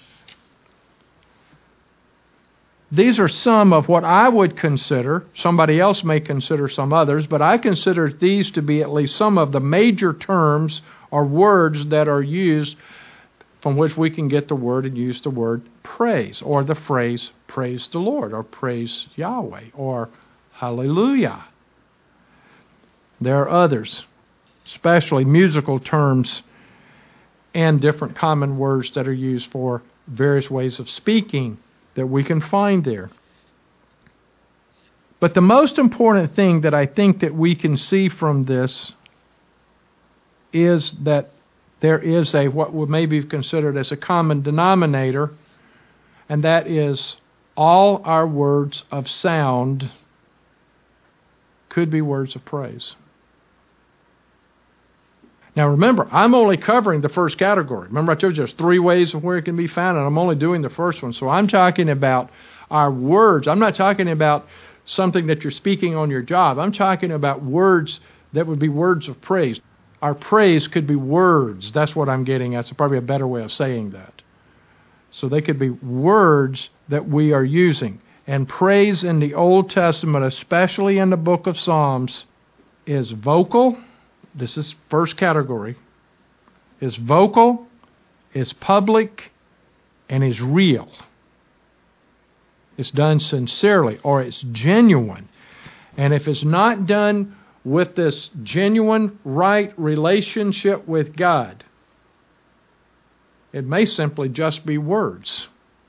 These are some of what I would consider, somebody else may consider some others, but I consider these to be at least some of the major terms or words that are used from which we can get the word and use the word praise, or the phrase praise the Lord, or praise Yahweh, or hallelujah. There are others, especially musical terms and different common words that are used for various ways of speaking that we can find there. But the most important thing that I think that we can see from this is that there is what would maybe be considered as a common denominator, and that is all our words of sound could be words of praise. Now remember, I'm only covering the first category. Remember I told you there's three ways of where it can be found, and I'm only doing the first one. So I'm talking about our words. I'm not talking about something that you're speaking on your job. I'm talking about words that would be words of praise. Our praise could be words. That's what I'm getting at. That's probably a better way of saying that. So they could be words that we are using. And praise in the Old Testament, especially in the book of Psalms, is vocal. This is first category. Is vocal, is public, and is real. It's done sincerely, or it's genuine. And if it's not done with this genuine, right relationship with God, it may simply just be words.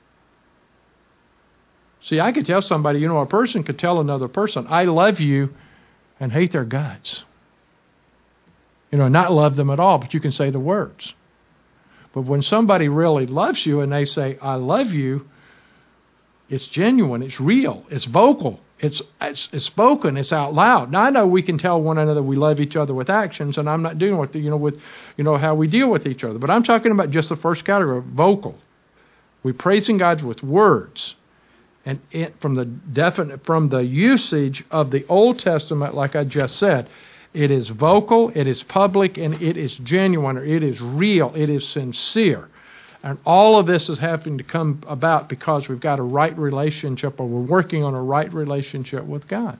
See, I could tell somebody, a person could tell another person, I love you, and hate their guts. Not love them at all, but you can say the words. But when somebody really loves you and they say, I love you, it's genuine, it's real, it's vocal, it's spoken, it's out loud. Now, I know we can tell one another we love each other with actions, and I'm not dealing with, how we deal with each other. But I'm talking about just the first category, vocal. We're praising God with words. And from the usage of the Old Testament, like I just said, it is vocal, it is public, and it is genuine, or it is real, it is sincere. And all of this is having to come about because we've got a right relationship, or we're working on a right relationship with God.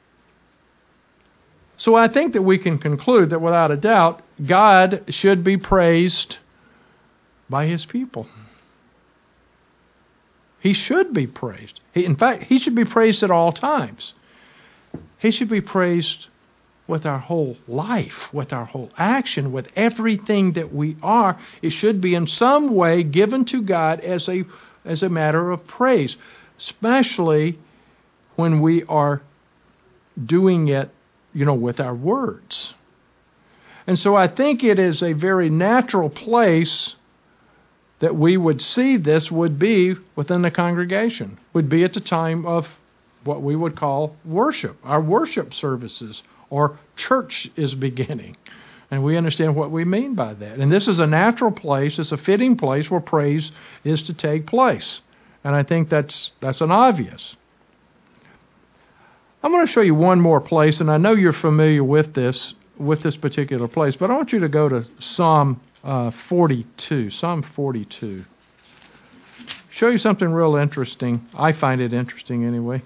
So I think that we can conclude that without a doubt, God should be praised by His people. He should be praised. In fact, He should be praised at all times. He should be praised with our whole life, with our whole action, with everything that we are. It should be in some way given to God as a matter of praise, especially when we are doing it, with our words. And so I think it is a very natural place that we would see this would be within the congregation, would be at the time of what we would call worship, our worship services, or church is beginning. And we understand what we mean by that. And this is a natural place, it's a fitting place where praise is to take place. And I think that's an obvious. I'm going to show you one more place, and I know you're familiar with this particular place, but I want you to go to Psalm 42. Psalm 42. Show you something real interesting. I find it interesting anyway.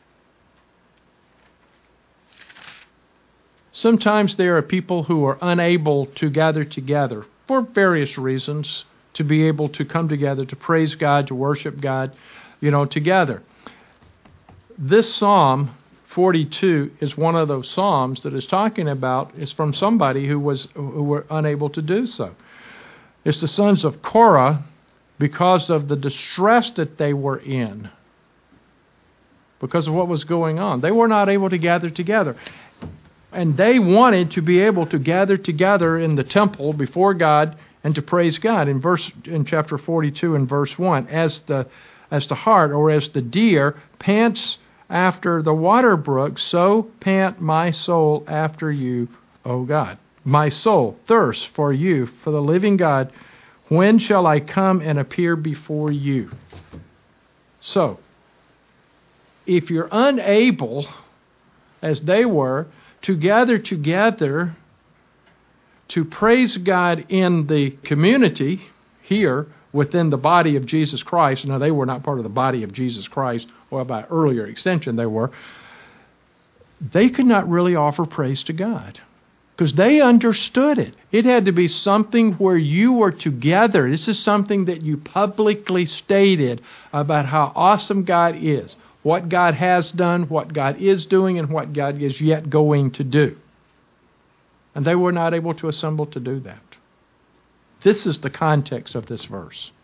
Sometimes there are people who are unable to gather together for various reasons, to be able to come together, to praise God, to worship God, together. This Psalm 42 is one of those Psalms that is talking about, is from somebody who were unable to do so. It's the sons of Korah because of the distress that they were in, because of what was going on. They were not able to gather together. And they wanted to be able to gather together in the temple before God and to praise God. In chapter 42 and verse 1, as the hart, or as the deer pants after the water brook, so pant my soul after you, O God. My soul thirsts for you, for the living God. When shall I come and appear before you? So, if you're unable, as they were, to gather together to praise God in the community here within the body of Jesus Christ. Now, they were not part of the body of Jesus Christ, well, by earlier extension they were. They could not really offer praise to God because they understood it. It had to be something where you were together. This is something that you publicly stated about how awesome God is, what God has done, what God is doing, and what God is yet going to do. And they were not able to assemble to do that. This is the context of this verse.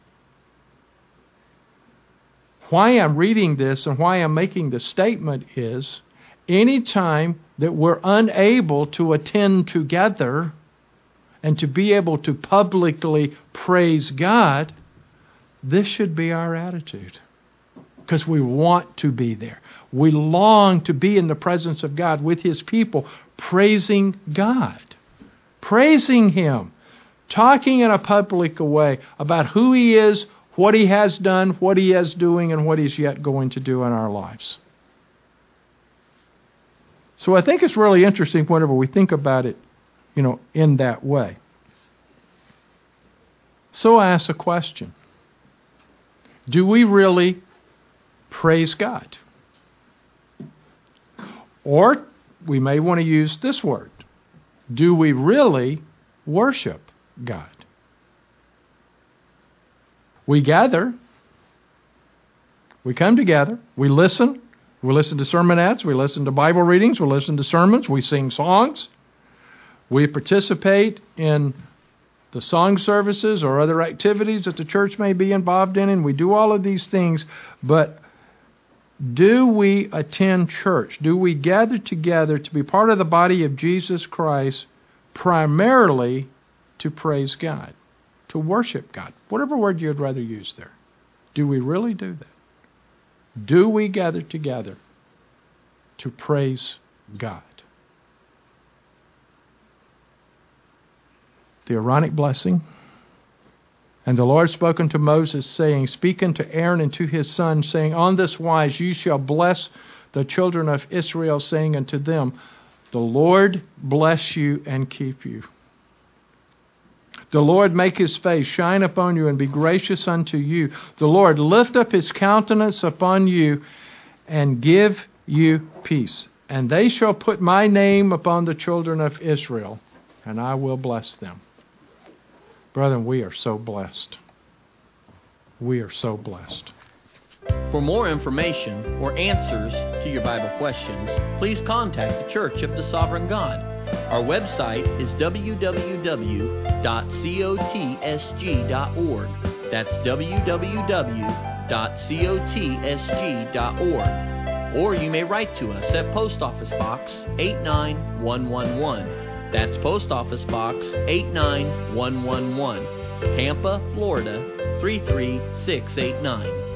Why I'm reading this and why I'm making the statement is, anytime that we're unable to attend together and to be able to publicly praise God, this should be our attitude. Because we want to be there. We long to be in the presence of God with His people, praising God, praising Him, talking in a public way about who He is, what He has done, what He is doing, and what He's yet going to do in our lives. So I think it's really interesting whenever we think about it, in that way. So I ask a question. Do we really praise God? Or we may want to use this word. Do we really worship God? We gather. We come together. We listen. We listen to sermonettes. We listen to Bible readings. We listen to sermons. We sing songs. We participate in the song services or other activities that the church may be involved in, and we do all of these things. But do we attend church? Do we gather together to be part of the body of Jesus Christ primarily to praise God, to worship God? Whatever word you'd rather use there. Do we really do that? Do we gather together to praise God? The Aaronic blessing. And the Lord spoke unto Moses, saying, Speak unto Aaron and to his sons, saying, On this wise you shall bless the children of Israel, saying unto them, The Lord bless you and keep you. The Lord make his face shine upon you and be gracious unto you. The Lord lift up his countenance upon you and give you peace. And they shall put my name upon the children of Israel, and I will bless them. Brethren, we are so blessed. We are so blessed. For more information or answers to your Bible questions, please contact the Church of the Sovereign God. Our website is www.cotsg.org. That's www.cotsg.org. Or you may write to us at Post Office Box 89111. That's Post Office Box 89111, Tampa, Florida 33689.